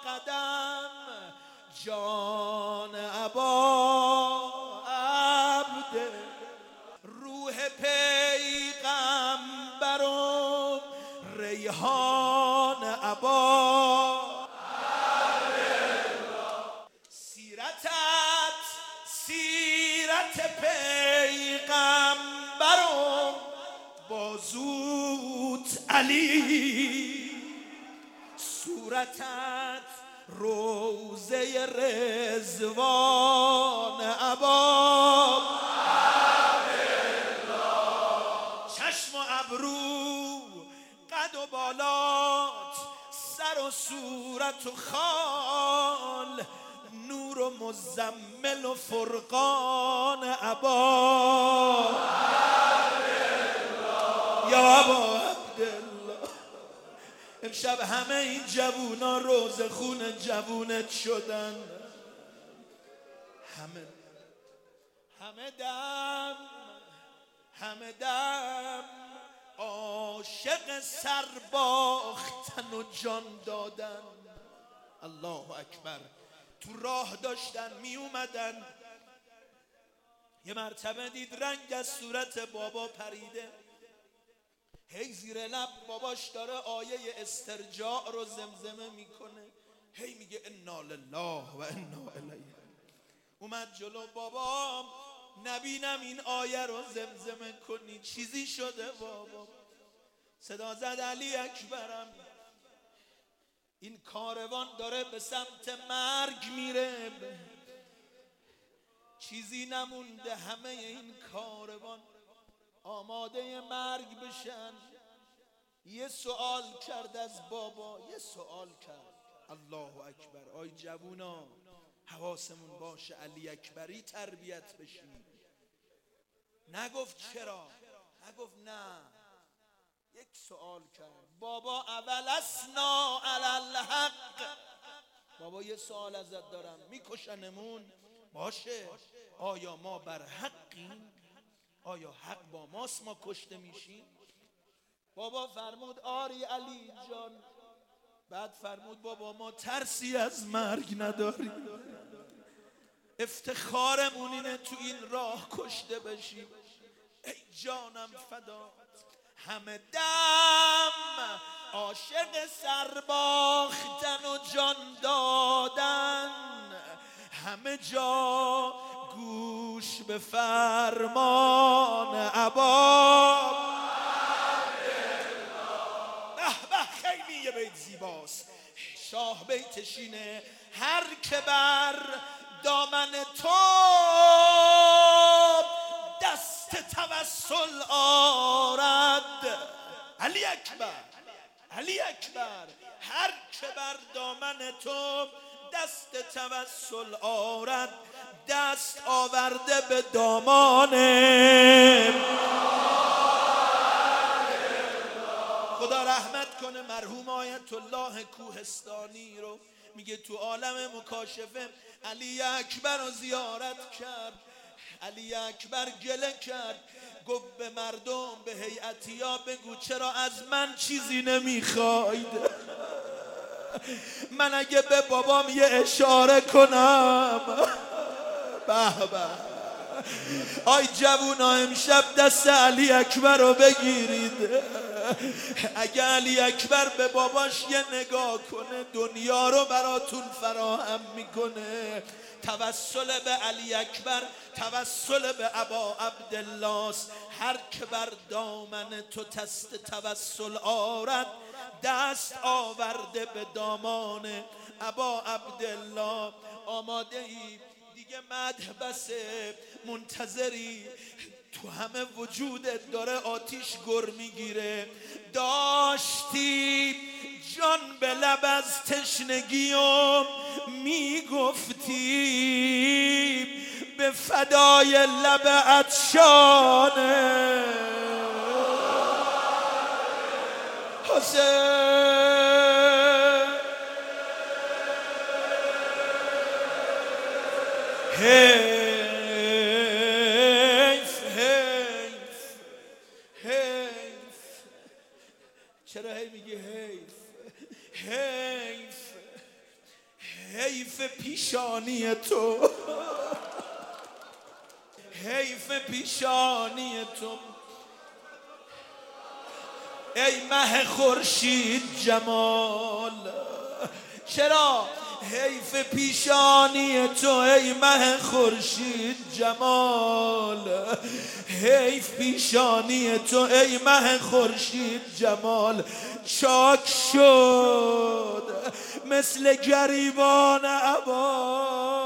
قدم جان ابا عبد روح پیغمبر و ریحان ابا سیرت پیغمبر و بازوت علی صورتت روزه رضوان ابا چشم و ابرو قد و بالات سر و صورت و خال نور و مزمل و فرقان ابا یا ابا عبدالله. امشب همه این جوونا روزه خون جوونت شدن، همه دم عاشق سرباختن و جان دادن. الله اکبر. تو راه داشتن می اومدن، یه مرتبه دید رنگ از صورت بابا پریده، هی زیر لب باباش داره آیه استرجاع رو زمزمه میکنه، هی میگه انا لله و انا الیه. اومد جلو بابا، نبینم این آیه رو زمزمه کنی، چیزی شده بابا. صدا زد علی اکبرم، این کاروان داره به سمت مرگ میره، چیزی نمونده همه این کاروان آماده مرگ بشن. یه سوال کرد از بابا، یه سوال کرد. الله اکبر. آی جوونا حواسمون باشه علی اکبری تربیت بشیم. نگفت چرا، نگفت نه، یک سوال کرد بابا. اول اسنا علی الحق. بابا یه سوال ازت دارم، میکشنمون باشه، آیا ما بر حقیم؟ آیا حق با ماست ما کشته میشیم؟ بابا فرمود آری علی جان. بعد فرمود بابا ما ترسی از مرگ نداریم، افتخارمون اینه تو این راه کشته بشیم. ای جانم فدات. همه دم عاشق سرباختن و جان دادن، همه جا گوش به فرمان ابا. به به خیلی یه بیت زیباست. شاه بیتشینه هر که بر دامن تو دست توسل آرد. علی اکبر، علی اکبر. هر که بر دامن تو دست توسل آرد، دست آورده به دامان. خدا رحمت کنه مرحوم آیت الله کوهستانی رو. میگه تو عالم مکاشفه علی اکبر رو زیارت کرد. علی اکبر گله کرد، گفت به مردم، به هیئتیا بگو چرا از من چیزی نمیخواید؟ من اگه به بابام یه اشاره کنم. به به. آی جوونا امشب دست علی اکبر رو بگیرید. اگه علی اکبر به باباش یه نگاه کنه دنیا رو براتون فراهم میکنه. توسل به علی اکبر توسل به ابا عبدالله است. هر که بر دامن تو دست توسل آرد، دست آورده به دامان ابا عبدالله. آماده ای دیگه مدح بسه، منتظری، تو همه وجودت داره آتیش گر میگیره. داشتی جان به لب از تشنگی و میگفتی به فدای لب عطشانه حسین. حیف. چرا هی میگی حیف؟ حیف پیشانی تو، حیف پیشانی تو، ای مه خورشید جمال. چرا؟ حیف پیشانی تو ای مه خورشید جمال، حیف پیشانی تو ای مه خورشید جمال. چاک شد مثل گریبان عبا،